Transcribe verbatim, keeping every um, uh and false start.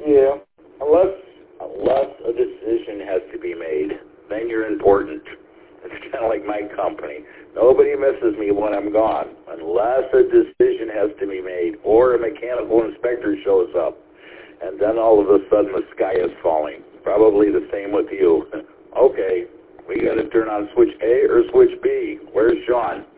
Yeah, unless unless a decision has to be made, then you're important. It's kind of like my company. Nobody misses me when I'm gone, unless a decision has to be made or a mechanical inspector shows up, and then all of a sudden the sky is falling. Probably the same with you. Okay, we got to turn on switch A or switch B. Where's Sean?